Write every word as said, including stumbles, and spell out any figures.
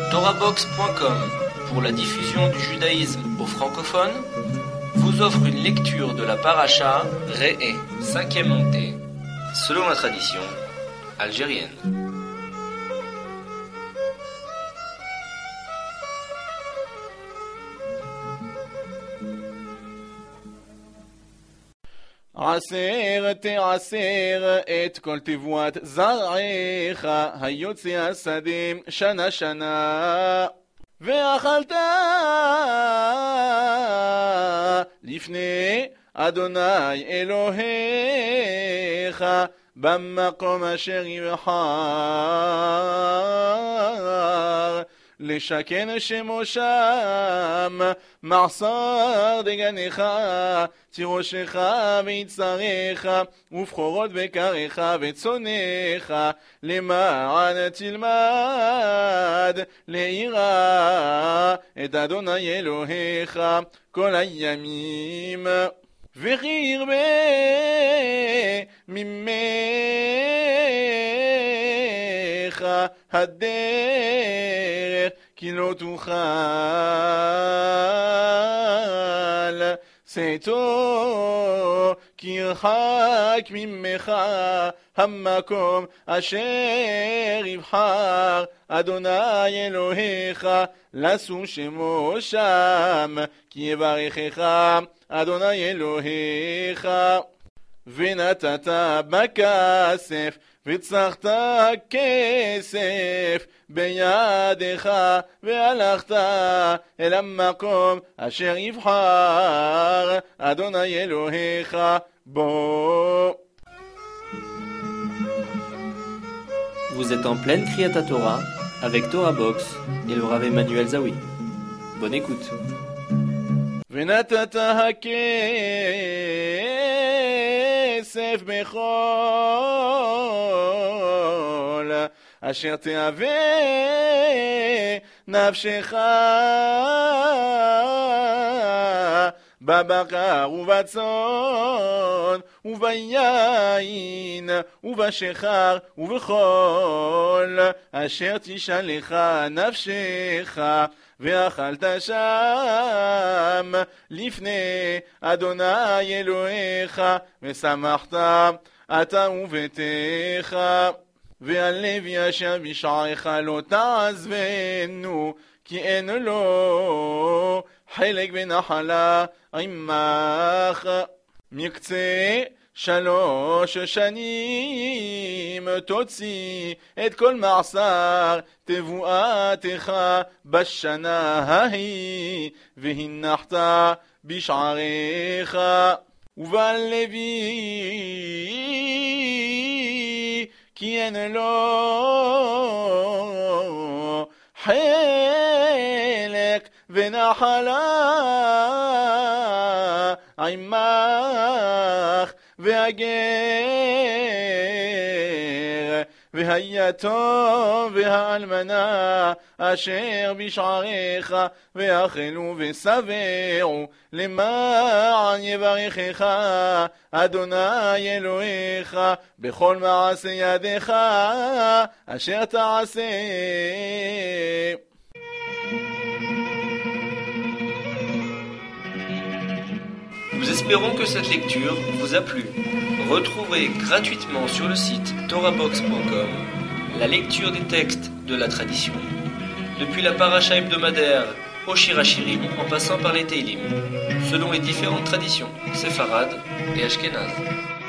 Torabox point com, pour la diffusion du judaïsme aux francophones, vous offre une lecture de la paracha Re'eh, cinquième montée, selon la tradition algérienne. עשר תעשר את כל תבואת זרעך היוצא השדים שנה שנה ואכלת לפני אדוני אלוהיך במקום אשר יבחר לשכן שמו שם מעשר דגנך תירושך ויצריך ובכורות בקריך וצונך למען תלמד ליראה את אדוני אלוהיך כל הימים וכי ירבה ממך הדרך כי לא תוכל סתו כי ירחק ממך המקום אשר יבחר אדוני אלוהיך לשום שמו שם כי יברכך אדוני אלוהיך ונתת בכסף וצרכת כסף בידך והלכת אל המקום אשר יבחר אדוני אלוהיך בו. Vous êtes en pleine Kriyat Torah avec Torabox et le Rav Emmanuel Zawi. Bonne écoute. ונתת הכסף בכל אשר תהווה נפשך בבקר ובצאן וביין ובשחר ובכל אשר תשאלך נפשך ואכלת שם לפני אדוני אלוהיך ושמחת אתה וביתך והלב ישב בשעריך לא תעזבנו כי אין לו חלק ונחלה עמך מקצה שלוש שנים תוציא את כל מעשר תבואתך בשנה ההיא והנחת בשעריך ובלוי כי אין לו חלק ונחלה עמך והגר והיתום והאלמנה אשר בשעריך ואכלו ושבעו למען יברכך אדוני אלוהיך בכל מעשה ידיך אשר תעשה. Nous espérons que cette lecture vous a plu. Retrouvez gratuitement sur le site torabox point com la lecture des textes de la tradition, depuis la paracha hebdomadaire au Shirachirim en passant par les Teilim, selon les différentes traditions séfarades et ashkénazes.